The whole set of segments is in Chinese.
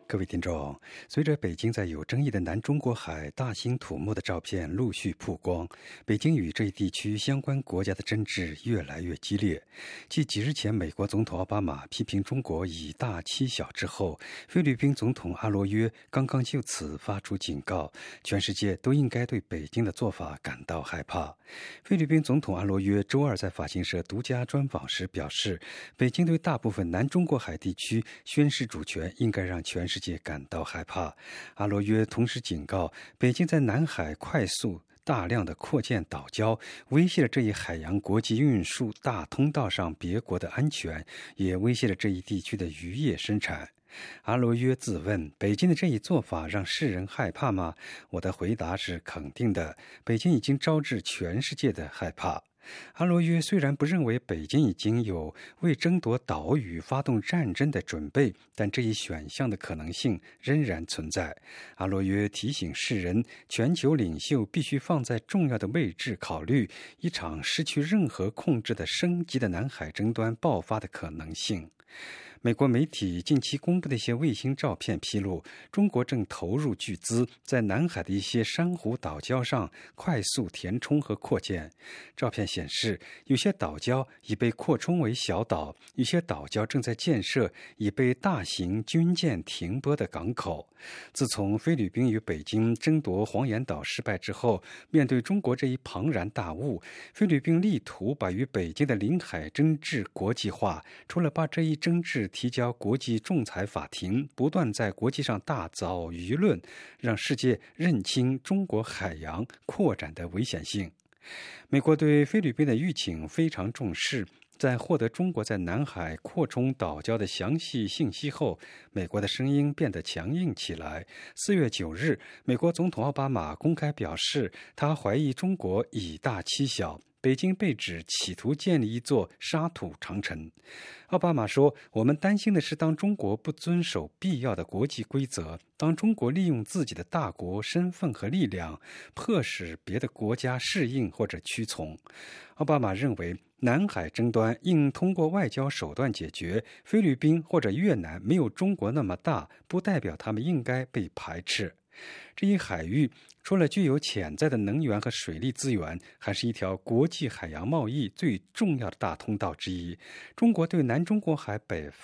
各位听众，随着北京在有争议的南中国海大兴土木的照片陆续曝光，北京与这一地区相关国家的争执越来越激烈。继几日前美国总统奥巴马批评中国以大欺小之后，菲律宾总统阿罗约刚刚就此发出警告，全世界都应该对北京的做法感到害怕。菲律宾总统阿罗约周二在法新社独家专访时表示，北京对大部分南中国海地区宣示主权应该让全世界感到害怕。阿罗约同时警告，北京在南海快速大量的扩建岛礁，威胁了这一海洋国际运输大通道上别国的安全，也威胁了这一地区的渔业生产。阿罗约自问，北京的这一做法让世人害怕吗？我的回答是肯定的，北京已经招致全世界的害怕。阿罗约虽然不认为北京已经有为争夺岛屿发动战争的准备，但这一选项的可能性仍然存在。阿罗约提醒世人，全球领袖必须放在重要的位置考虑一场失去任何控制的升级的南海争端爆发的可能性。美国媒体近期公布的一些卫星照片披露，中国正投入巨资在南海的一些珊瑚岛礁上快速填充和扩建。照片显示，有些岛礁已被扩充为小岛，有些岛礁正在建设已被大型军舰停泊的港口。自从菲律宾与北京争夺黄岩岛失败之后，面对中国这一庞然大物，菲律宾力图把与北京的领海争执国际化，除了把这一争执提交国际仲裁法庭，不断在国际上大造舆论，让世界认清中国海洋扩展的危险性。美国对菲律宾的预警非常重视，在获得中国在南海扩充岛礁的详细信息后，美国的声音变得强硬起来。4月9日，美国总统奥巴马公开表示，他怀疑中国以大欺小，北京被指企图建立一座沙土长城。奥巴马说，我们担心的是，当中国不遵守必要的国际规则，当中国利用自己的大国身份和力量，迫使别的国家适应或者屈从。奥巴马认为，南海争端应通过外交手段解决，菲律宾或者越南没有中国那么大，不代表他们应该被排斥。这一海域除了具有潜在的能源和水利资源，还是一条国际海洋贸易最重要的大通道之一。中国对南中国海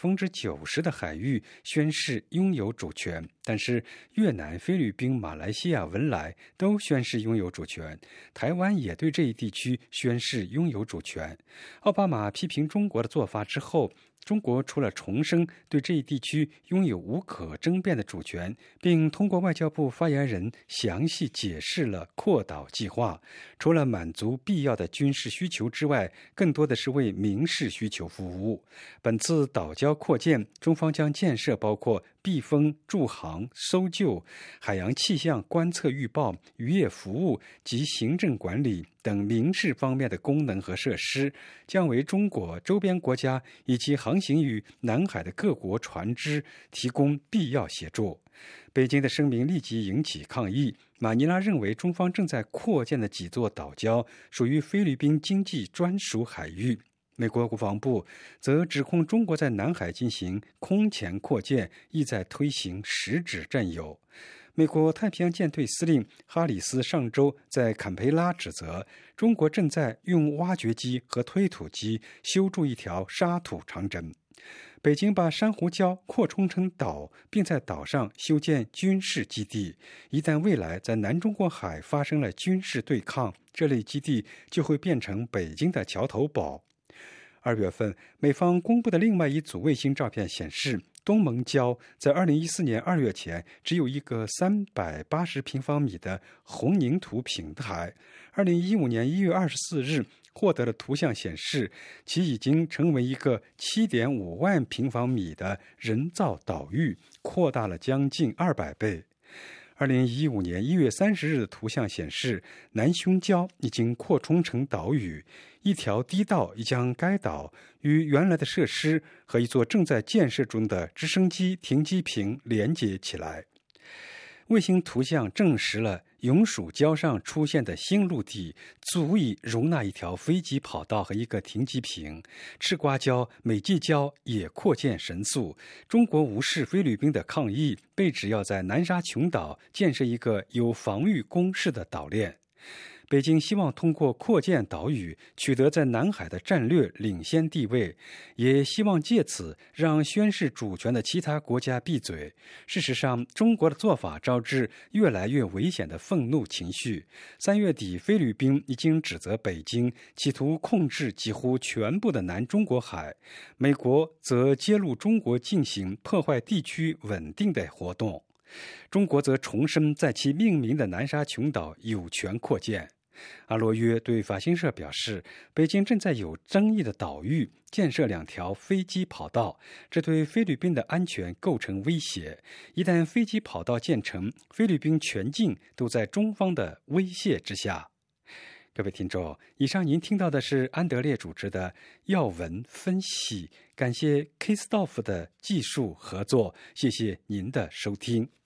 90%的海域宣示拥有主权，但是越南、菲律宾、马来西亚、文莱都宣示拥有主权，台湾也对这一地区宣示拥有主权。奥巴马批评中国的做法之后，中国除了重申对这一地区拥有无可争辩的主权，并通过外交部发言人详细解释了扩岛计划，除了满足必要的军事需求之外，更多的是为民事需求服务。本次岛礁扩建，中方将建设包括避风、驻航、搜救、海洋气象观测预报、渔业服务及行政管理等民事方面的功能和设施，将为中国周边国家以及航行于南海的各国船只提供必要协助。北京的声明立即引起抗议，马尼拉认为中方正在扩建的几座岛礁属于菲律宾经济专属海域。美国国防部则指控中国在南海进行空前扩建，意在推行实质占有。美国太平洋舰队司令哈里斯上周在坎培拉指责中国正在用挖掘机和推土机修筑一条沙土长城。北京把珊瑚礁扩充成岛，并在岛上修建军事基地。一旦未来在南中国海发生了军事对抗，这类基地就会变成北京的桥头堡。2月份，美方公布的另外一组卫星照片显示，东盟礁在2014年2月前只有一个380平方米的混凝土平台。2015年1月24日获得的图像显示，其已经成为一个7.5万平方米的人造岛屿，扩大了将近200倍。2015年1月30日的图像显示，南胸礁已经扩充成岛屿，一条堤道已将该岛与原来的设施和一座正在建设中的直升机停机坪连接起来。 卫星图像证实了永暑礁上出现的新陆地足以容纳一条飞机跑道和一个停机坪。赤瓜礁、美济礁也扩建神速。中国无视菲律宾的抗议，被指要在南沙群岛建设一个有防御工事的岛链。北京希望通过扩建岛屿取得在南海的战略领先地位，也希望借此让宣示主权的其他国家闭嘴。事实上，中国的做法招致越来越危险的愤怒情绪。3月底，菲律宾已经指责北京企图控制几乎全部的南中国海，美国则揭露中国进行破坏地区稳定的活动。中国则重申在其命名的南沙群岛有权扩建。阿罗约对法新社表示，北京正在有争议的岛屿建设2条飞机跑道，这对菲律宾的安全构成威胁。一旦飞机跑道建成，菲律宾全境都在中方的威胁之下。各位听众，以上您听到的是安德烈主持的要闻分析，感谢 K-Stoff 的技术合作，谢谢您的收听。